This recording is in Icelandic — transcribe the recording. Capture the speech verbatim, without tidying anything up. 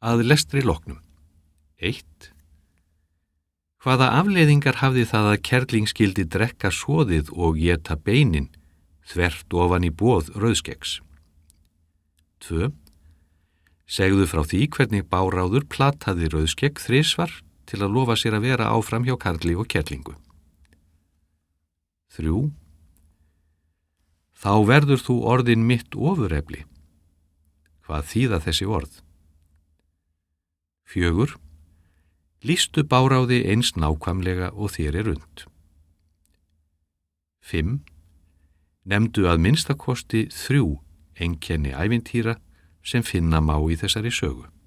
Að lestri loknum. eitt. Hvaða afleiðingar hafði það að kerling skyldi drekka soðið og éta beinin þvert ofan í boð rauðskeggs? tvö. Segðu frá því hvernig Báráður plataði rauðskegg þrisvar til að lofa sér að vera áfram hjá karli og kerlingu. þrjú. Þá verður þú orðin mitt ofurefli. Hvað þýða þessi orð? fjögur. Lýstu Báráði eins nákvæmlega og þér er unnt. fimm. Nefndu að minnstakosti þrjú einkenni ævintýra sem finna má í þessari sögu.